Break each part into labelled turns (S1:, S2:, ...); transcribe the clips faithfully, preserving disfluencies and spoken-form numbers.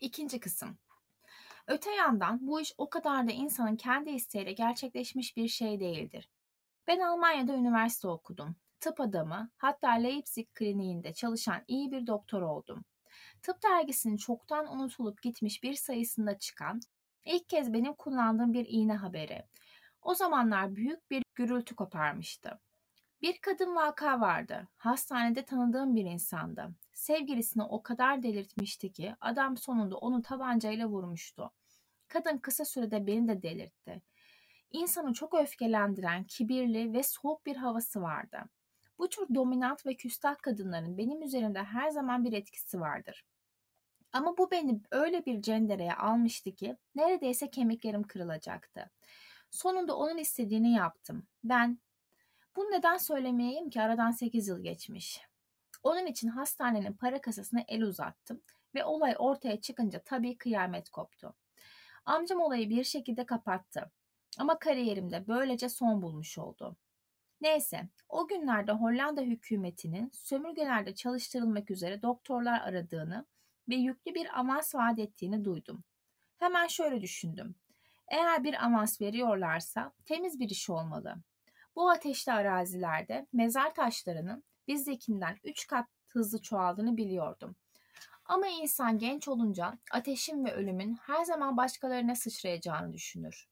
S1: İkinci kısım. Öte yandan bu iş o kadar da insanın kendi isteğiyle gerçekleşmiş bir şey değildir. Ben Almanya'da üniversite okudum. Tıp adamı, hatta Leipzig kliniğinde çalışan iyi bir doktor oldum. Tıp dergisinin çoktan unutulup gitmiş bir sayısında çıkan, ilk kez benim kullandığım bir iğne haberi. O zamanlar büyük bir gürültü koparmıştı. Bir kadın vaka vardı. Hastanede tanıdığım bir insandı. Sevgilisini o kadar delirtmişti ki adam sonunda onu tabancayla vurmuştu. Kadın kısa sürede beni de delirtti. İnsanı çok öfkelendiren, kibirli ve soğuk bir havası vardı. Bu tür dominant ve küstah kadınların benim üzerimde her zaman bir etkisi vardır. Ama bu beni öyle bir cendereye almıştı ki neredeyse kemiklerim kırılacaktı. Sonunda onun istediğini yaptım. Ben, bunu neden söylemeyeyim ki aradan sekiz yıl geçmiş. Onun için hastanenin para kasasına el uzattım ve olay ortaya çıkınca tabii kıyamet koptu. Amcam olayı bir şekilde kapattı. Ama kariyerimde böylece son bulmuş oldu. Neyse, o günlerde Hollanda hükümetinin sömürgelerde çalıştırılmak üzere doktorlar aradığını ve yüklü bir avans vaat ettiğini duydum. Hemen şöyle düşündüm. Eğer bir avans veriyorlarsa temiz bir iş olmalı. Bu ateşli arazilerde mezar taşlarının bizdekinden üç kat hızlı çoğaldığını biliyordum. Ama insan genç olunca ateşin ve ölümün her zaman başkalarına sıçrayacağını düşünür.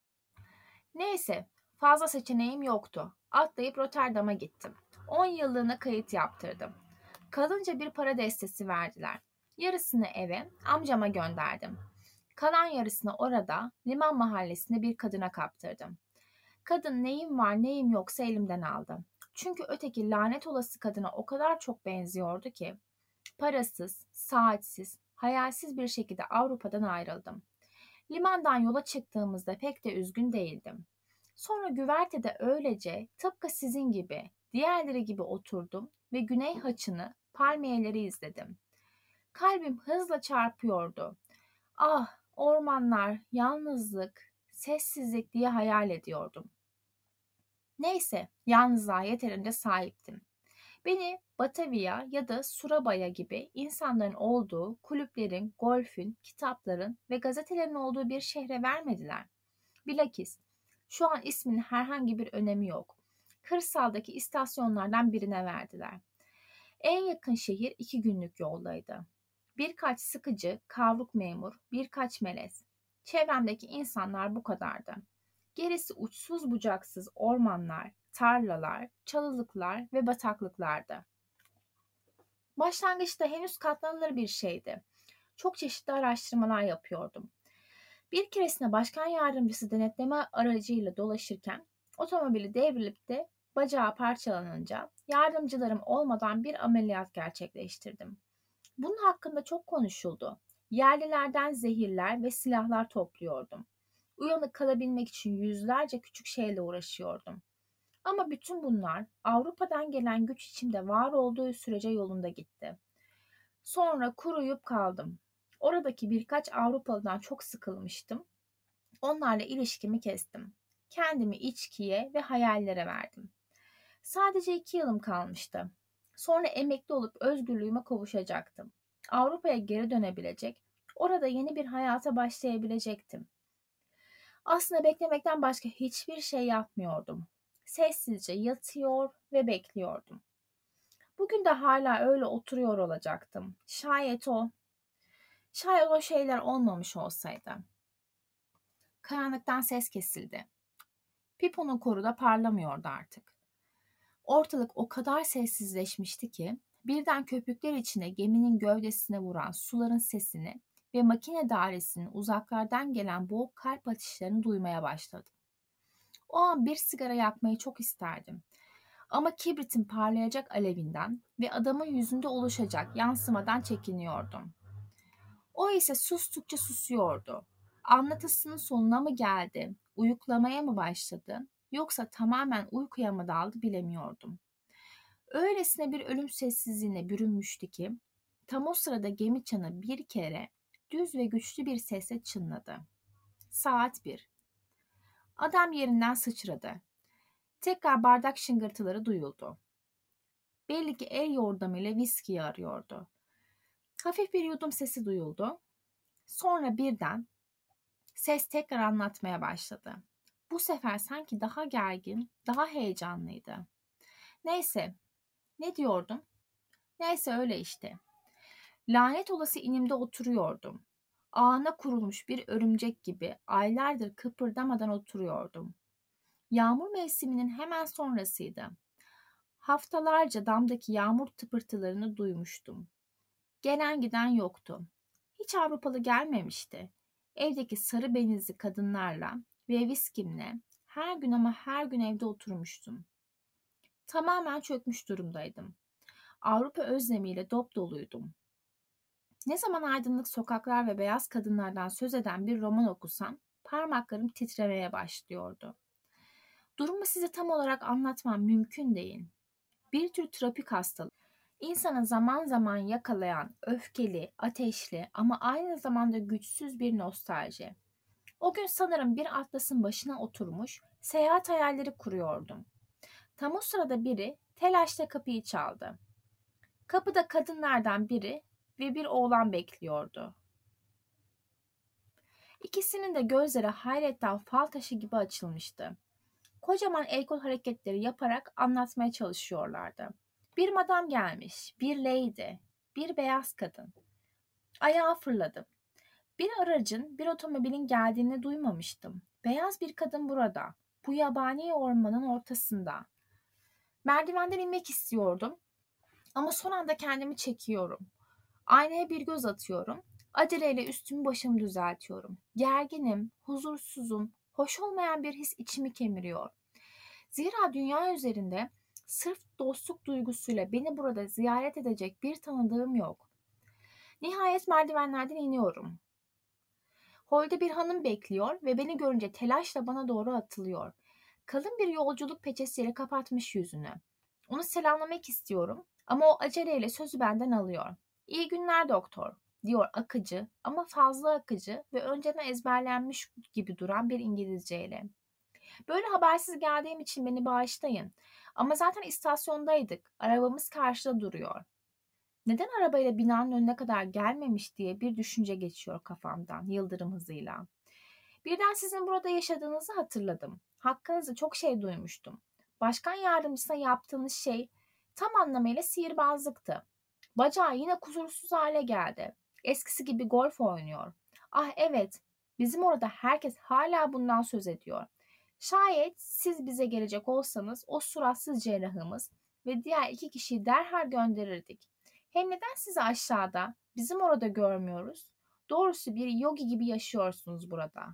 S1: Neyse, fazla seçeneğim yoktu. Atlayıp Rotterdam'a gittim. on yıllığına kayıt yaptırdım. Kalınca bir para destesi verdiler. Yarısını eve, amcama gönderdim. Kalan yarısını orada, liman mahallesinde bir kadına kaptırdım. Kadın neyim var neyim yoksa elimden aldı. Çünkü öteki lanet olası kadına o kadar çok benziyordu ki. Parasız, saatsiz, hayalsiz bir şekilde Avrupa'dan ayrıldım. Limandan yola çıktığımızda pek de üzgün değildim. Sonra güvertede öylece tıpkı sizin gibi, diğerleri gibi oturdum ve güney haçını, palmiyeleri izledim. Kalbim hızla çarpıyordu. Ah, ormanlar, yalnızlık, sessizlik diye hayal ediyordum. Neyse, yalnızlığa yeterince sahiptim. Beni Batavia ya da Surabaya gibi insanların olduğu, kulüplerin, golfün, kitapların ve gazetelerin olduğu bir şehre vermediler. Bilakis şu an ismin herhangi bir önemi yok. Kırsaldaki istasyonlardan birine verdiler. En yakın şehir iki günlük yoldaydı. Birkaç sıkıcı, kavruk memur, birkaç melez. Çevremdeki insanlar bu kadardı. Gerisi uçsuz bucaksız ormanlar, tarlalar, çalılıklar ve bataklıklardı. Başlangıçta henüz katlanılır bir şeydi. Çok çeşitli araştırmalar yapıyordum. Bir keresinde başkan yardımcısı denetleme aracıyla dolaşırken otomobili devrilip de bacağı parçalanınca yardımcılarım olmadan bir ameliyat gerçekleştirdim. Bunun hakkında çok konuşuldu. Yerlilerden zehirler ve silahlar topluyordum. Uyanık kalabilmek için yüzlerce küçük şeyle uğraşıyordum. Ama bütün bunlar Avrupa'dan gelen güç içimde var olduğu sürece yolunda gitti. Sonra kuruyup kaldım. Oradaki birkaç Avrupalıdan çok sıkılmıştım. Onlarla ilişkimi kestim. Kendimi içkiye ve hayallere verdim. Sadece iki yılım kalmıştı. Sonra emekli olup özgürlüğüme kavuşacaktım. Avrupa'ya geri dönebilecek, orada yeni bir hayata başlayabilecektim. Aslında beklemekten başka hiçbir şey yapmıyordum. Sessizce yatıyor ve bekliyordum. Bugün de hala öyle oturuyor olacaktım. Şayet o, şayet o şeyler olmamış olsaydı. Karanlıktan ses kesildi. Pipo'nun koru da parlamıyordu artık. Ortalık o kadar sessizleşmişti ki birden köpükler içine geminin gövdesine vuran suların sesini ve makine dairesinin uzaklardan gelen boğuk kalp atışlarını duymaya başladım. O an bir sigara yakmayı çok isterdim. Ama kibritin parlayacak alevinden ve adamın yüzünde oluşacak yansımadan çekiniyordum. O ise sustukça susuyordu. Anlatısının sonuna mı geldi, uyuklamaya mı başladı, yoksa tamamen uykuya mı daldı bilemiyordum. Öylesine bir ölüm sessizliğine bürünmüştü ki, tam o sırada gemi çanı bir kere düz ve güçlü bir sesle çınladı. Saat bir. Adam yerinden sıçradı. Tekrar bardak şıngırtıları duyuldu. Belli ki el yordamıyla viskiyi arıyordu. Hafif bir yudum sesi duyuldu. Sonra birden ses tekrar anlatmaya başladı. Bu sefer sanki daha gergin, daha heyecanlıydı. Neyse, ne diyordum? Neyse öyle işte. Lanet olası inimde oturuyordum. Ağına kurulmuş bir örümcek gibi aylardır kıpırdamadan oturuyordum. Yağmur mevsiminin hemen sonrasıydı. Haftalarca damdaki yağmur tıpırtılarını duymuştum. Gelen giden yoktu. Hiç Avrupalı gelmemişti. Evdeki sarı benizli kadınlarla ve viskimle her gün ama her gün evde oturmuştum. Tamamen çökmüş durumdaydım. Avrupa özlemiyle dop doluydum. Ne zaman aydınlık sokaklar ve beyaz kadınlardan söz eden bir roman okusam parmaklarım titremeye başlıyordu. Durumu size tam olarak anlatmam mümkün değil. Bir tür trafik hastalığı. İnsanı zaman zaman yakalayan öfkeli, ateşli ama aynı zamanda güçsüz bir nostalji. O gün sanırım bir atlasın başına oturmuş, seyahat hayalleri kuruyordum. Tam o sırada biri telaşla kapıyı çaldı. Kapıda kadınlardan biri ve bir oğlan bekliyordu. İkisinin de gözleri hayretten fal taşı gibi açılmıştı. Kocaman el kol hareketleri yaparak anlatmaya çalışıyorlardı. Bir madam gelmiş, bir lady, bir beyaz kadın. Ayağa fırladım. Bir aracın, bir otomobilin geldiğini duymamıştım. Beyaz bir kadın burada, bu yabani ormanın ortasında. Merdivenden inmek istiyordum ama son anda kendimi çekiyorum. Aynaya bir göz atıyorum. Aceleyle üstümü başımı düzeltiyorum. Gerginim, huzursuzum, hoş olmayan bir his içimi kemiriyor. Zira dünya üzerinde sırf dostluk duygusuyla beni burada ziyaret edecek bir tanıdığım yok. Nihayet merdivenlerden iniyorum. Holde bir hanım bekliyor ve beni görünce telaşla bana doğru atılıyor. Kalın bir yolculuk peçesiyle kapatmış yüzünü. Onu selamlamak istiyorum ama o aceleyle sözü benden alıyor. "İyi günler doktor," diyor akıcı ama fazla akıcı ve önceden ezberlenmiş gibi duran bir İngilizceyle. Böyle habersiz geldiğim için beni bağışlayın. Ama zaten istasyondaydık. Arabamız karşıda duruyor. Neden arabayla binanın önüne kadar gelmemiş diye bir düşünce geçiyor kafamdan yıldırım hızıyla. Birden sizin burada yaşadığınızı hatırladım. Hakkınızda çok şey duymuştum. Başkan yardımcısına yaptığınız şey tam anlamıyla sihirbazlıktı. Bacağı yine kusursuz hale geldi. Eskisi gibi golf oynuyor. Ah evet, bizim orada herkes hala bundan söz ediyor. Şayet siz bize gelecek olsanız o suratsız cerrahımız ve diğer iki kişiyi derhal gönderirdik. Hem neden sizi aşağıda, bizim orada görmüyoruz? Doğrusu bir yogi gibi yaşıyorsunuz burada.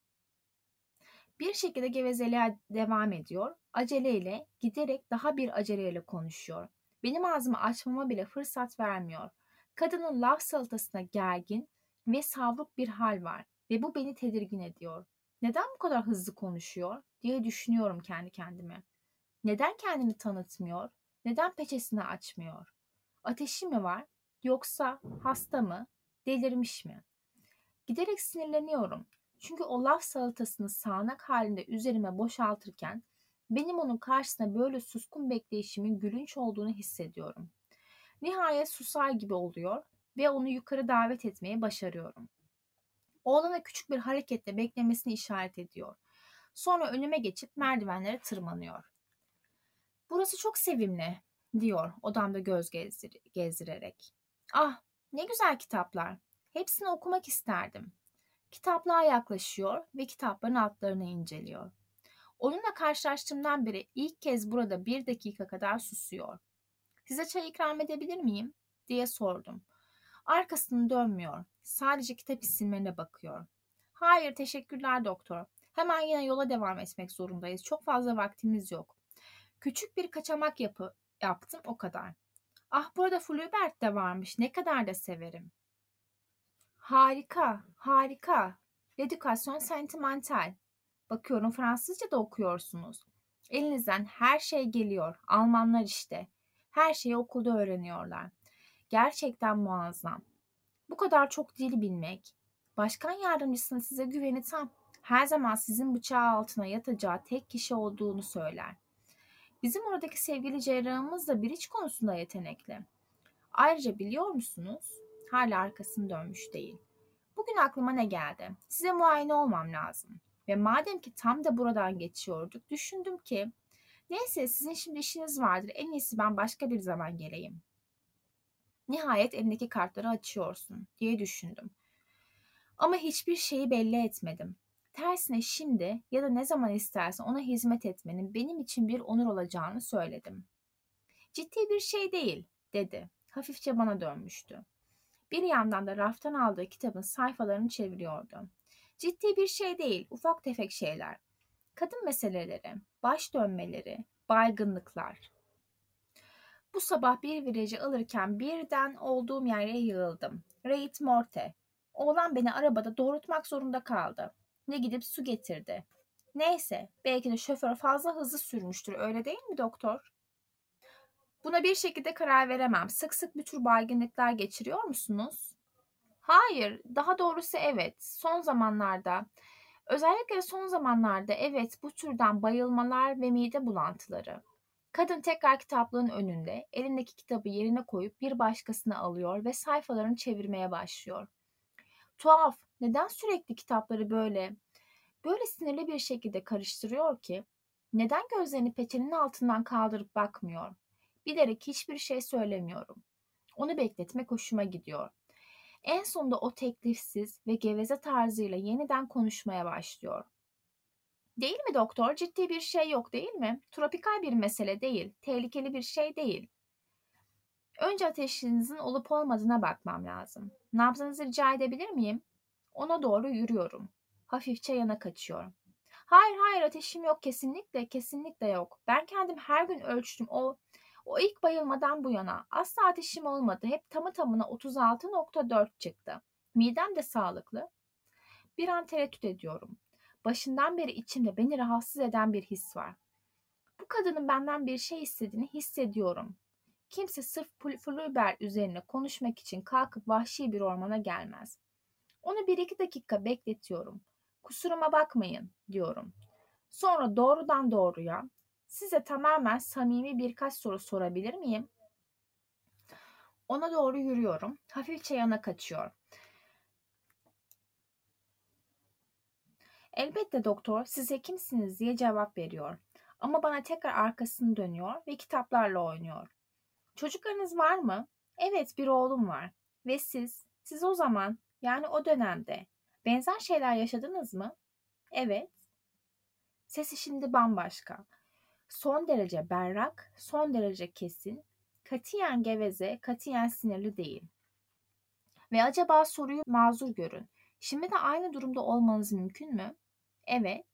S1: Bir şekilde gevezeliğe devam ediyor. Aceleyle, giderek daha bir aceleyle konuşuyor. Benim ağzımı açmama bile fırsat vermiyor. Kadının laf salatasına gergin ve savruk bir hal var ve bu beni tedirgin ediyor. Neden bu kadar hızlı konuşuyor diye düşünüyorum kendi kendime. Neden kendini tanıtmıyor? Neden peçesini açmıyor? Ateşi mi var? Yoksa hasta mı? Delirmiş mi? Giderek sinirleniyorum. Çünkü o laf salatasını sağanak halinde üzerime boşaltırken benim onun karşısında böyle suskun bekleyişimin gülünç olduğunu hissediyorum. Nihayet susar gibi oluyor ve onu yukarı davet etmeye başarıyorum. Oğlana küçük bir hareketle beklemesini işaret ediyor. Sonra önüme geçip merdivenlere tırmanıyor. "Burası çok sevimli," diyor odamda göz gezdir gezdirerek. "Ah, ne güzel kitaplar. Hepsini okumak isterdim." Kitaplığa yaklaşıyor ve kitapların altlarını inceliyor. Onunla karşılaştığımdan beri ilk kez burada bir dakika kadar susuyor. "Size çay ikram edebilir miyim?" diye sordum. Arkasını dönmüyor. Sadece kitap isimlerine bakıyor. "Hayır, teşekkürler doktor. Hemen yine yola devam etmek zorundayız. Çok fazla vaktimiz yok." Küçük bir kaçamak yapı, yaptım o kadar. "Ah, burada Flaubert de varmış. Ne kadar da severim." "Harika, harika. L'Education sentimentale. Bakıyorum Fransızca da okuyorsunuz. Elinizden her şey geliyor. Almanlar işte. Her şeyi okulda öğreniyorlar. Gerçekten muazzam. Bu kadar çok dil bilmek. Başkan yardımcısının size güveni tam. Her zaman sizin bıçağı altına yatacağı tek kişi olduğunu söyler. Bizim oradaki sevgili cerrahımız da bir iç konusunda yetenekli. Ayrıca biliyor musunuz? Hala arkasını dönmüş değil. Bugün gün aklıma ne geldi? Size muayene olmam lazım. Ve madem ki tam da buradan geçiyorduk, düşündüm ki neyse sizin şimdi işiniz vardır. En iyisi ben başka bir zaman geleyim. Nihayet elindeki kartları açıyorsun diye düşündüm. Ama hiçbir şeyi belli etmedim. Tersine şimdi ya da ne zaman istersen ona hizmet etmenin benim için bir onur olacağını söyledim. Ciddi bir şey değil, dedi. Hafifçe bana dönmüştü. Bir yandan da raftan aldığı kitabın sayfalarını çeviriyordu. Ciddi bir şey değil, ufak tefek şeyler. Kadın meseleleri, baş dönmeleri, baygınlıklar. Bu sabah bir virajı alırken birden olduğum yere yığıldım. Reit Morte. Oğlan beni arabada doğrultmak zorunda kaldı. Ne gidip su getirdi. Neyse, belki de şoför fazla hızlı sürmüştür, öyle değil mi doktor? Buna bir şekilde karar veremem. Sık sık bu tür baygınlıklar geçiriyor musunuz? Hayır, daha doğrusu evet. Son zamanlarda, özellikle son zamanlarda evet bu türden bayılmalar ve mide bulantıları. Kadın tekrar kitaplığın önünde, elindeki kitabı yerine koyup bir başkasını alıyor ve sayfalarını çevirmeye başlıyor. Tuhaf, neden sürekli kitapları böyle, böyle sinirli bir şekilde karıştırıyor ki? Neden gözlerini peçenin altından kaldırıp bakmıyor? Bilerek hiçbir şey söylemiyorum. Onu bekletmek hoşuma gidiyor. En sonunda o teklifsiz ve geveze tarzıyla yeniden konuşmaya başlıyor. Değil mi doktor? Ciddi bir şey yok değil mi? Tropikal bir mesele değil, tehlikeli bir şey değil. Önce ateşinizin olup olmadığına bakmam lazım. Nabzınızı rica edebilir miyim? Ona doğru yürüyorum. Hafifçe yana kaçıyorum. Hayır hayır ateşim yok kesinlikle kesinlikle yok. Ben kendim her gün ölçtüm. O o ilk bayılmadan bu yana asla ateşim olmadı. Hep tamı tamına otuz altı nokta dört çıktı. Midem de sağlıklı. Bir an tereddüt ediyorum. Başından beri içimde beni rahatsız eden bir his var. Bu kadının benden bir şey istediğini hissediyorum. Kimse sırf Flubber üzerine konuşmak için kalkıp vahşi bir ormana gelmez. Onu bir iki dakika bekletiyorum. Kusuruma bakmayın diyorum. Sonra doğrudan doğruya size tamamen samimi birkaç soru sorabilir miyim? Ona doğru yürüyorum. Hafifçe yana kaçıyor. Elbette doktor, siz hekimsiniz diye cevap veriyor. Ama bana tekrar arkasını dönüyor ve kitaplarla oynuyor. Çocuklarınız var mı? Evet, bir oğlum var. Ve siz, siz o zaman, yani o dönemde benzer şeyler yaşadınız mı? Evet. Sesi şimdi bambaşka. Son derece berrak, son derece kesin, katiyen geveze, katiyen sinirli değil. Ve acaba soruyu mazur görün. Şimdi de aynı durumda olmanız mümkün mü? Evet.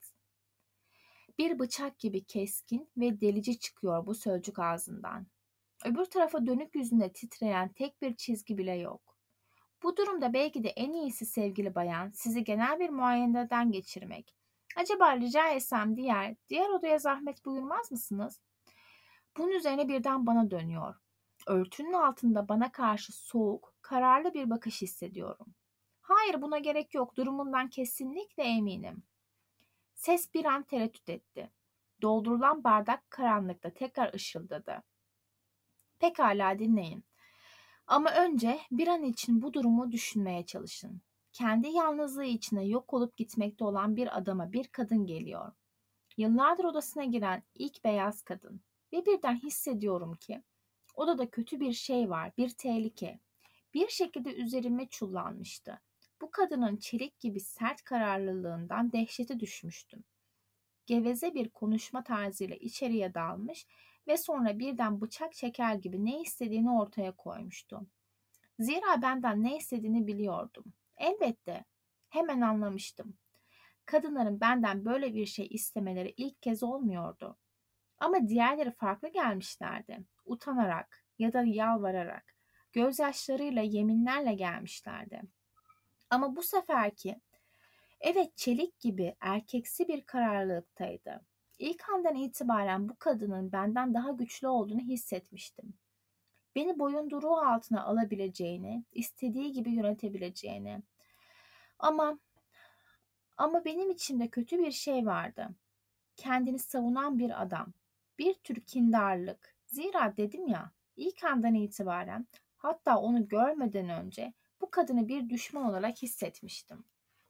S1: Bir bıçak gibi keskin ve delici çıkıyor bu sözcük ağzından. Öbür tarafa dönük yüzünde titreyen tek bir çizgi bile yok. Bu durumda belki de en iyisi sevgili bayan sizi genel bir muayeneden geçirmek. Acaba rica etsem diğer, diğer odaya zahmet buyurmaz mısınız? Bunun üzerine birden bana dönüyor. Örtünün altında bana karşı soğuk, kararlı bir bakış hissediyorum. Hayır buna gerek yok, durumundan kesinlikle eminim. Ses bir an tereddüt etti. Doldurulan bardak karanlıkta tekrar ışıldadı. Pekala dinleyin. Ama önce bir an için bu durumu düşünmeye çalışın. Kendi yalnızlığı içine yok olup gitmekte olan bir adama bir kadın geliyor. Yıllardır odasına giren ilk beyaz kadın. Ve birden hissediyorum ki odada kötü bir şey var, bir tehlike. Bir şekilde üzerime çullanmıştı. Bu kadının çelik gibi sert kararlılığından dehşete düşmüştüm. Geveze bir konuşma tarzıyla içeriye dalmış ve sonra birden bıçak çeker gibi ne istediğini ortaya koymuştu. Zira benden ne istediğini biliyordum. Elbette, hemen anlamıştım. Kadınların benden böyle bir şey istemeleri ilk kez olmuyordu. Ama diğerleri farklı gelmişlerdi. Utanarak ya da yalvararak, gözyaşlarıyla, yeminlerle gelmişlerdi. Ama bu seferki, evet çelik gibi erkeksi bir kararlılıktaydı. İlk andan itibaren bu kadının benden daha güçlü olduğunu hissetmiştim. Beni boyunduruğu altına alabileceğini, istediği gibi yönetebileceğini. Ama ama benim içimde kötü bir şey vardı. Kendini savunan bir adam. Bir tür kindarlık. Zira dedim ya, ilk andan itibaren, hatta onu görmeden önce Bu kadını bir düşman olarak hissetmiştim.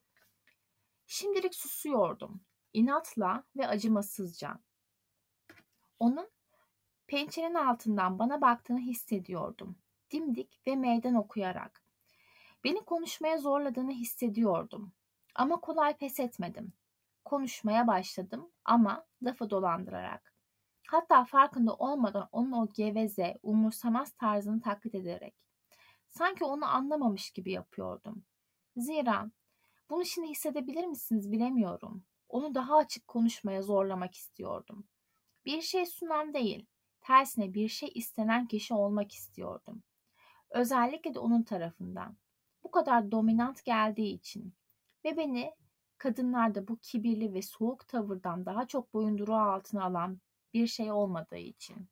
S1: Şimdilik susuyordum. İnatla ve acımasızca. Onun pençenin altından bana baktığını hissediyordum. Dimdik ve meydan okuyarak. Beni konuşmaya zorladığını hissediyordum. Ama kolay pes etmedim. Konuşmaya başladım ama lafı dolandırarak. Hatta farkında olmadan onun o geveze, umursamaz tarzını taklit ederek. Sanki onu anlamamış gibi yapıyordum. Zira bunu şimdi hissedebilir misiniz bilemiyorum. Onu daha açık konuşmaya zorlamak istiyordum. Bir şey sunan değil, tersine bir şey istenen kişi olmak istiyordum. Özellikle de onun tarafından. Bu kadar dominant geldiği için ve beni kadınlarda bu kibirli ve soğuk tavırdan daha çok boyunduruğu altına alan bir şey olmadığı için.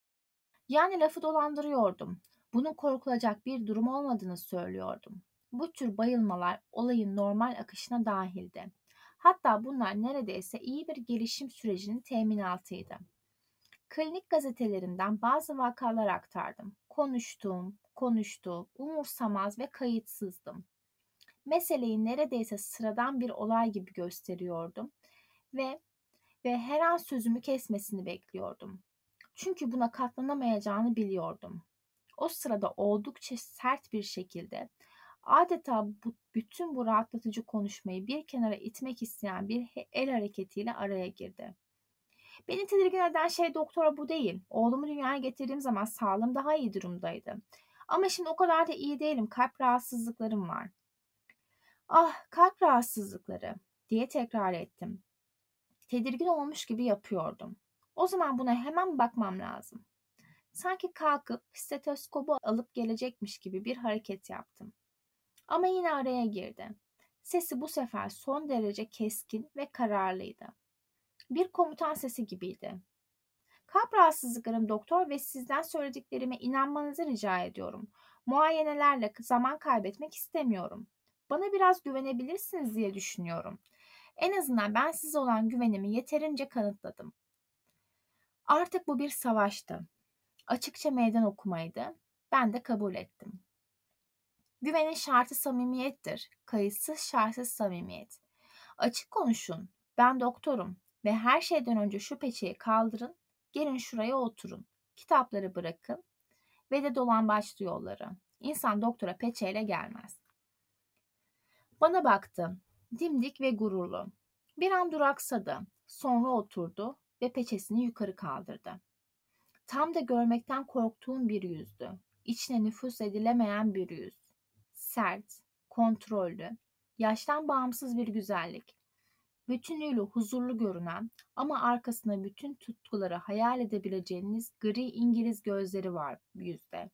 S1: Yani lafı dolandırıyordum. Bunun korkulacak bir durum olmadığını söylüyordum. Bu tür bayılmalar olayın normal akışına dahildi. Hatta bunlar neredeyse iyi bir gelişim sürecinin teminatıydı. Klinik gazetelerinden bazı vakalar aktardım. Konuştum, konuştum, umursamaz ve kayıtsızdım. Meseleyi neredeyse sıradan bir olay gibi gösteriyordum ve ve her an sözümü kesmesini bekliyordum. Çünkü buna katlanamayacağını biliyordum. O sırada oldukça sert bir şekilde adeta bu, bütün bu rahatlatıcı konuşmayı bir kenara itmek isteyen bir el hareketiyle araya girdi. Beni tedirgin eden şey doktora bu değil. Oğlumu dünyaya getirdiğim zaman sağlığım daha iyi durumdaydı. Ama şimdi o kadar da iyi değilim. Kalp rahatsızlıklarım var. Ah, kalp rahatsızlıkları diye tekrar ettim. Tedirgin olmuş gibi yapıyordum. O zaman buna hemen bakmam lazım. Sanki kalkıp stetoskopu alıp gelecekmiş gibi bir hareket yaptım. Ama yine araya girdi. Sesi bu sefer son derece keskin ve kararlıydı. Bir komutan sesi gibiydi. Kalp rahatsızlıklarım doktor ve sizden söylediklerime inanmanızı rica ediyorum. Muayenelerle zaman kaybetmek istemiyorum. Bana biraz güvenebilirsiniz diye düşünüyorum. En azından ben size olan güvenimi yeterince kanıtladım. Artık bu bir savaştı. Açıkça meydan okumaydı. Ben de kabul ettim. Güvenin şartı samimiyettir. Kayıtsız şartsız samimiyet. Açık konuşun. Ben doktorum ve her şeyden önce şu peçeyi kaldırın. Gelin şuraya oturun. Kitapları bırakın ve de dolambaçlı yolları. İnsan doktora peçeyle gelmez. Bana baktı. Dimdik ve gururlu. Bir an duraksadı. Sonra oturdu ve peçesini yukarı kaldırdı. Tam da görmekten korktuğum bir yüzdü. İçine nüfuz edilemeyen bir yüz. Sert, kontrollü, yaştan bağımsız bir güzellik. Bütünüyle huzurlu görünen ama arkasında bütün tutkuları hayal edebileceğiniz gri İngiliz gözleri var yüzde.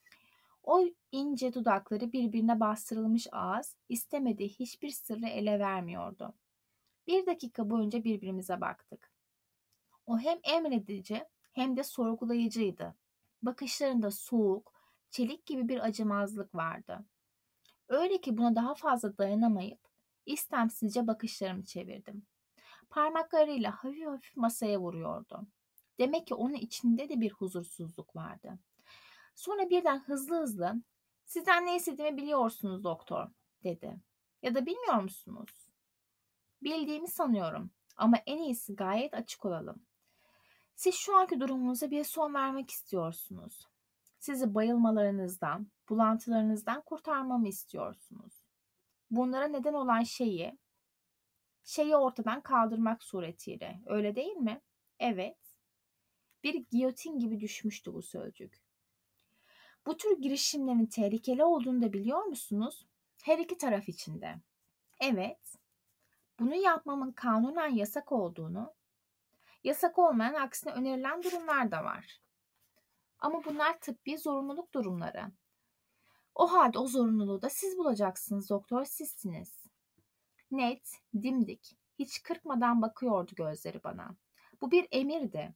S1: O ince dudakları birbirine bastırılmış ağız istemediği hiçbir sırrı ele vermiyordu. Bir dakika boyunca birbirimize baktık. O hem emredici hem de sorgulayıcıydı. Bakışlarında soğuk, çelik gibi bir acımazlık vardı. Öyle ki buna daha fazla dayanamayıp istemsizce bakışlarımı çevirdim. Parmaklarıyla hafif hafif masaya vuruyordu. Demek ki onun içinde de bir huzursuzluk vardı. Sonra birden hızlı hızlı "Sizden ne istediğimi biliyorsunuz doktor," dedi. "Ya da bilmiyor musunuz?" "Bildiğimi sanıyorum ama en iyisi gayet açık olalım. Siz şu anki durumunuza bir son vermek istiyorsunuz. Sizi bayılmalarınızdan, bulantılarınızdan kurtarmamı istiyorsunuz. Bunlara neden olan şeyi, şeyi ortadan kaldırmak suretiyle, öyle değil mi?" Evet. Bir giyotin gibi düşmüştü bu sözcük. Bu tür girişimlerin tehlikeli olduğunu da biliyor musunuz? Her iki taraf için de. Evet. Bunu yapmamın kanunen yasak olduğunu, yasak olmayan aksine önerilen durumlar da var. Ama bunlar tıbbi zorunluluk durumları. O halde o zorunluluğu da siz bulacaksınız doktor, sizsiniz. Net, dimdik, hiç kırpmadan bakıyordu gözleri bana. Bu bir emirdi.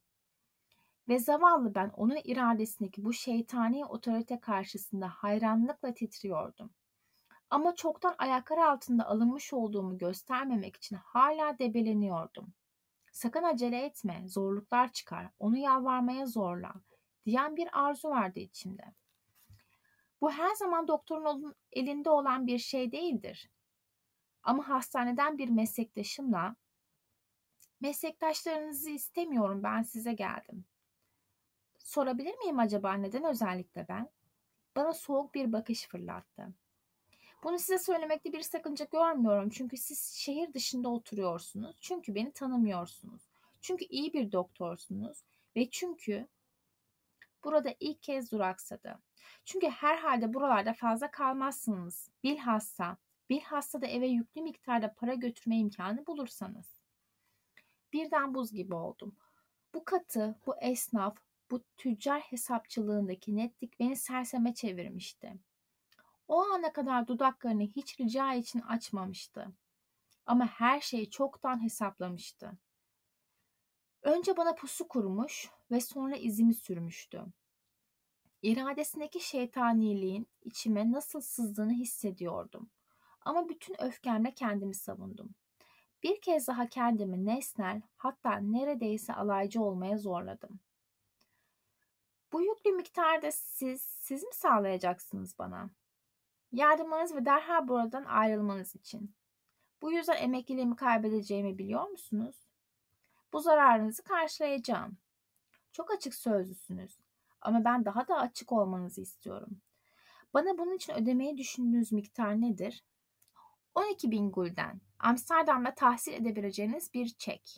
S1: Ve zavallı ben onun iradesindeki bu şeytani otorite karşısında hayranlıkla titriyordum. Ama çoktan ayaklar altında alınmış olduğumu göstermemek için hala debeleniyordum. "Sakın acele etme, zorluklar çıkar, onu yalvarmaya zorla," diyen bir arzu vardı içimde. Bu her zaman doktorun elinde olan bir şey değildir. Ama hastaneden bir meslektaşımla, meslektaşlarınızı istemiyorum, ben size geldim. Sorabilir miyim acaba neden özellikle ben? Bana soğuk bir bakış fırlattı. Bunu size söylemekte bir sakınca görmüyorum çünkü siz şehir dışında oturuyorsunuz. Çünkü beni tanımıyorsunuz. Çünkü iyi bir doktorsunuz ve çünkü burada ilk kez duraksadı. Çünkü herhalde buralarda fazla kalmazsınız. Bilhassa, bilhassa da eve yüklü miktarda para götürme imkanı bulursanız. Birden buz gibi oldum. Bu katı, bu esnaf, bu tüccar hesapçılığındaki netlik beni serseme çevirmişti. O ana kadar dudaklarını hiç rica için açmamıştı. Ama her şeyi çoktan hesaplamıştı. Önce bana pusu kurmuş ve sonra izimi sürmüştü. İradesindeki şeytaniliğin içime nasıl sızdığını hissediyordum. Ama bütün öfkemle kendimi savundum. Bir kez daha kendimi nesnel, hatta neredeyse alaycı olmaya zorladım. Bu yüklü miktarda siz, siz mi sağlayacaksınız bana? Yardımlarınız ve derhal buradan ayrılmanız için. Bu yüzden emekliliğimi kaybedeceğimi biliyor musunuz? Bu zararınızı karşılayacağım. Çok açık sözlüsünüz. Ama ben daha da açık olmanızı istiyorum. Bana bunun için ödemeyi düşündüğünüz miktar nedir? on iki bin gulden. Amsterdam'da tahsil edebileceğiniz bir çek.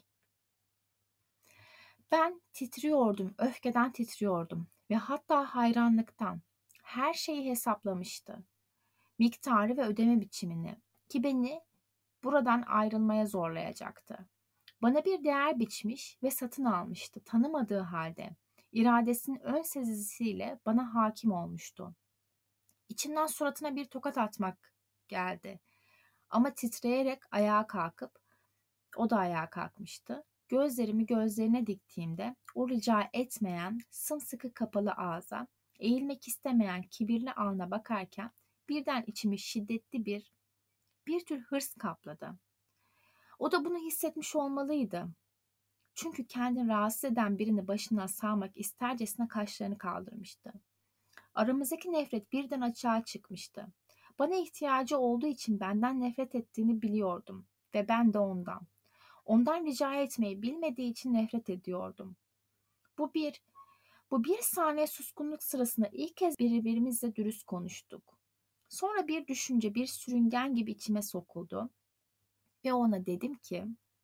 S1: Ben titriyordum, öfkeden titriyordum ve hatta hayranlıktan. Her şeyi hesaplamıştı. Miktarı ve ödeme biçimini ki beni buradan ayrılmaya zorlayacaktı. Bana bir değer biçmiş ve satın almıştı tanımadığı halde. İradesinin ön sezisiyle bana hakim olmuştu. İçimden suratına bir tokat atmak geldi. Ama titreyerek ayağa kalkıp, o da ayağa kalkmıştı. Gözlerimi gözlerine diktiğimde o rica etmeyen, sımsıkı kapalı ağza, eğilmek istemeyen kibirli alnına bakarken birden içimi şiddetli bir, bir tür hırs kapladı. O da bunu hissetmiş olmalıydı. Çünkü kendini rahatsız eden birini başına sağmak istercesine kaşlarını kaldırmıştı. Aramızdaki nefret birden açığa çıkmıştı. Bana ihtiyacı olduğu için benden nefret ettiğini biliyordum ve ben de ondan. Ondan rica etmeyi bilmediği için nefret ediyordum. Bu bir, bu bir saniye suskunluk sırasında ilk kez birbirimizle dürüst konuştuk. Sonra bir düşünce bir sürüngen gibi içime sokuldu ve ona dedim ki,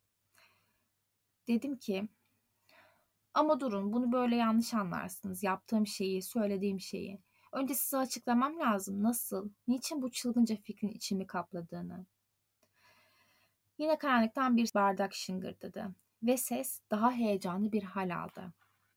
S1: dedim ki, ama durun, bunu böyle yanlış anlarsınız. Yaptığım şeyi, söylediğim şeyi. Önce size açıklamam lazım. Nasıl, niçin bu çılgınca fikrin içimi kapladığını. Yine karanlıktan bir bardak şıngırdadı ve ses daha heyecanlı bir hal aldı.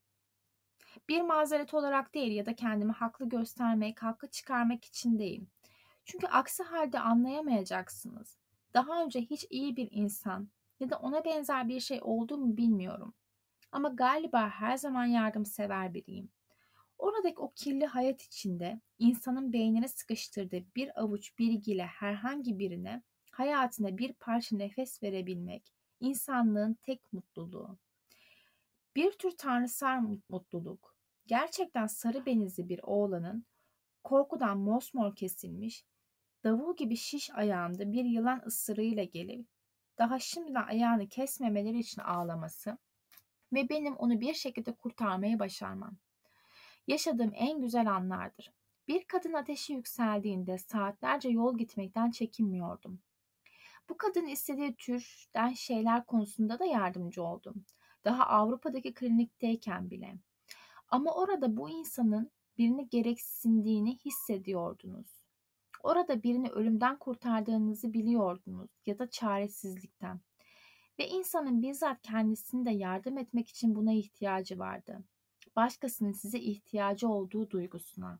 S1: Bir mazeret olarak değil ya da kendimi haklı göstermek, haklı çıkarmak için değil. Çünkü aksi halde anlayamayacaksınız. Daha önce hiç iyi bir insan ya da ona benzer bir şey oldu mu bilmiyorum. Ama galiba her zaman yardımsever biriyim. Oradaki o kirli hayat içinde insanın beynine sıkıştırdığı bir avuç bilgiyle herhangi birine hayatına bir parça nefes verebilmek insanlığın tek mutluluğu. Bir tür tanrısal mutluluk. Gerçekten sarı benizli bir oğlanın korkudan mosmor kesilmiş, davul gibi şiş ayağında bir yılan ısırığıyla gelip daha şimdiden ayağını kesmemeleri için ağlaması ve benim onu bir şekilde kurtarmayı başarmam. Yaşadığım en güzel anlardır. Bir kadın ateşi yükseldiğinde saatlerce yol gitmekten çekinmiyordum. Bu kadın istediği türden şeyler konusunda da yardımcı oldum. Daha Avrupa'daki klinikteyken bile. Ama orada bu insanın birini gereksindiğini hissediyordunuz. Orada birini ölümden kurtardığınızı biliyordunuz ya da çaresizlikten. Ve insanın bizzat kendisini de yardım etmek için buna ihtiyacı vardı. Başkasının size ihtiyacı olduğu duygusuna.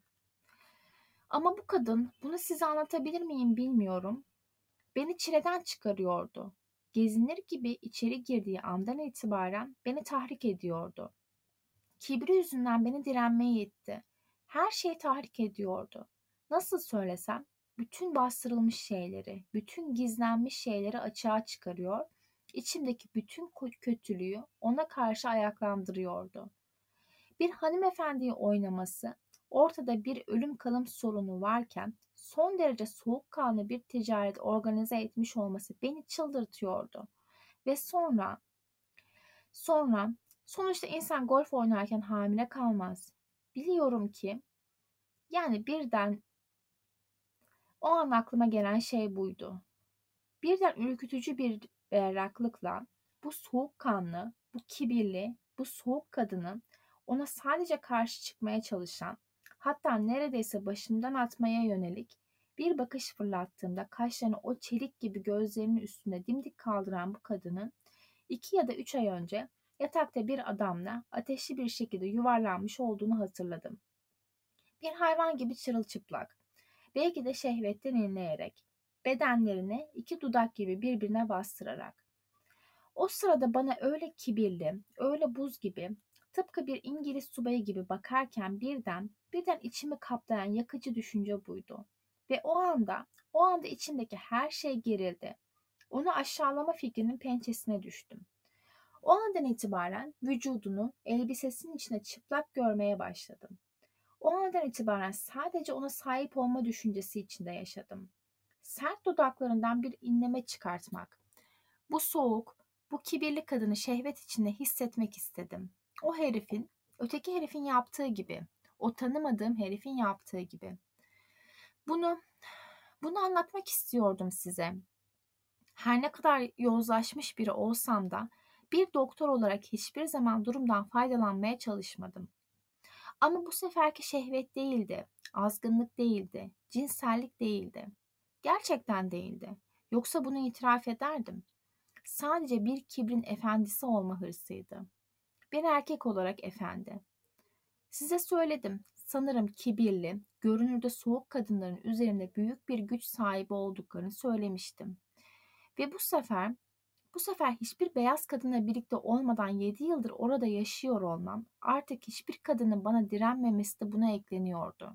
S1: Ama bu kadın, bunu size anlatabilir miyim bilmiyorum, beni çileden çıkarıyordu. Gezinir gibi içeri girdiği andan itibaren beni tahrik ediyordu. Kibri yüzünden beni direnmeye itti. Her şeyi tahrik ediyordu. Nasıl söylesem, bütün bastırılmış şeyleri, bütün gizlenmiş şeyleri açığa çıkarıyor, içimdeki bütün kötülüğü ona karşı ayaklandırıyordu. Bir hanımefendiyi oynaması, ortada bir ölüm kalım sorunu varken son derece soğukkanlı bir ticaret organize etmiş olması beni çıldırtıyordu. Ve sonra, sonra, sonuçta insan golf oynarken hamile kalmaz. Biliyorum ki, yani birden o an aklıma gelen şey buydu. Birden ürkütücü bir berraklıkla bu soğukkanlı, bu kibirli, bu soğuk kadının ona sadece karşı çıkmaya çalışan, hatta neredeyse başından atmaya yönelik bir bakış fırlattığımda kaşlarını o çelik gibi gözlerinin üstünde dimdik kaldıran bu kadının iki ya da üç ay önce yatakta bir adamla ateşli bir şekilde yuvarlanmış olduğunu hatırladım. Bir hayvan gibi çırılçıplak, belki de şehvetten inleyerek, bedenlerini iki dudak gibi birbirine bastırarak. O sırada bana öyle kibirli, öyle buz gibi, tıpkı bir İngiliz subayı gibi bakarken birden, birden içimi kaplayan yakıcı düşünce buydu. Ve o anda, o anda içimdeki her şey gerildi. Onu aşağılama fikrinin pençesine düştüm. O andan itibaren vücudunu elbisesinin içine çıplak görmeye başladım. O andan itibaren sadece ona sahip olma düşüncesi içinde yaşadım. Sert dudaklarından bir inleme çıkartmak. Bu soğuk, bu kibirli kadını şehvet içinde hissetmek istedim. O herifin, öteki herifin yaptığı gibi. O tanımadığım herifin yaptığı gibi. Bunu, bunu anlatmak istiyordum size. Her ne kadar yozlaşmış biri olsam da bir doktor olarak hiçbir zaman durumdan faydalanmaya çalışmadım. Ama bu seferki şehvet değildi, azgınlık değildi, cinsellik değildi. Gerçekten değildi. Yoksa bunu itiraf ederdim. Sadece bir kibrin efendisi olma hırsıydı. Bir erkek olarak efendi. Size söyledim. Sanırım kibirli, görünürde soğuk kadınların üzerinde büyük bir güç sahibi olduklarını söylemiştim. Ve bu sefer, bu sefer hiçbir beyaz kadınla birlikte olmadan yedi yıldır orada yaşıyor olmam, artık hiçbir kadının bana direnmemesi de buna ekleniyordu.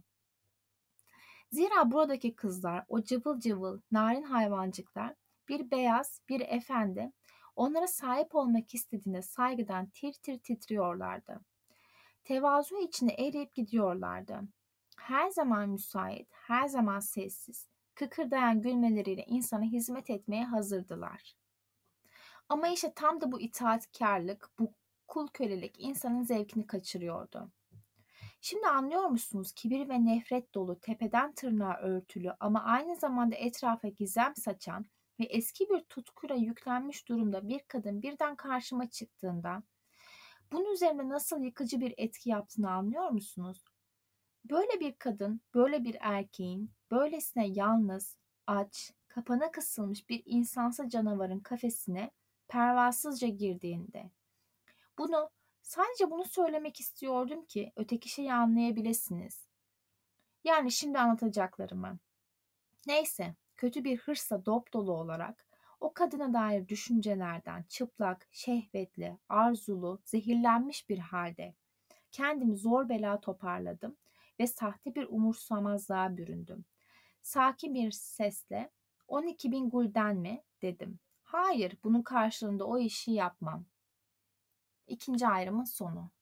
S1: Zira buradaki kızlar, o cıvıl cıvıl, narin hayvancıklar, bir beyaz, bir efendi, onlara sahip olmak istediğinde saygıdan tir tir titriyorlardı. Tevazu içinde eriyip gidiyorlardı. Her zaman müsait, her zaman sessiz, kıkırdayan gülmeleriyle insana hizmet etmeye hazırdılar. Ama işte tam da bu itaatkarlık, bu kul kölelik insanın zevkini kaçırıyordu. Şimdi anlıyor musunuz? Kibir ve nefret dolu, tepeden tırnağa örtülü ama aynı zamanda etrafa gizem saçan ve eski bir tutkuyla yüklenmiş durumda bir kadın birden karşıma çıktığında bunun üzerinde nasıl yıkıcı bir etki yaptığını anlıyor musunuz? Böyle bir kadın, böyle bir erkeğin, böylesine yalnız, aç, kapana kısılmış bir insansı canavarın kafesine pervasızca girdiğinde. Bunu, sadece bunu söylemek istiyordum ki öteki şeyi anlayabilirsiniz. Yani şimdi anlatacaklarımı. Neyse, kötü bir hırsla dop dolu olarak o kadına dair düşüncelerden çıplak, şehvetli, arzulu, zehirlenmiş bir halde kendimi zor bela toparladım ve sahte bir umursamazlığa büründüm. Sakin bir sesle on iki bin gulden mi dedim. Hayır, bunun karşılığında o işi yapmam. İkinci ayrımın sonu.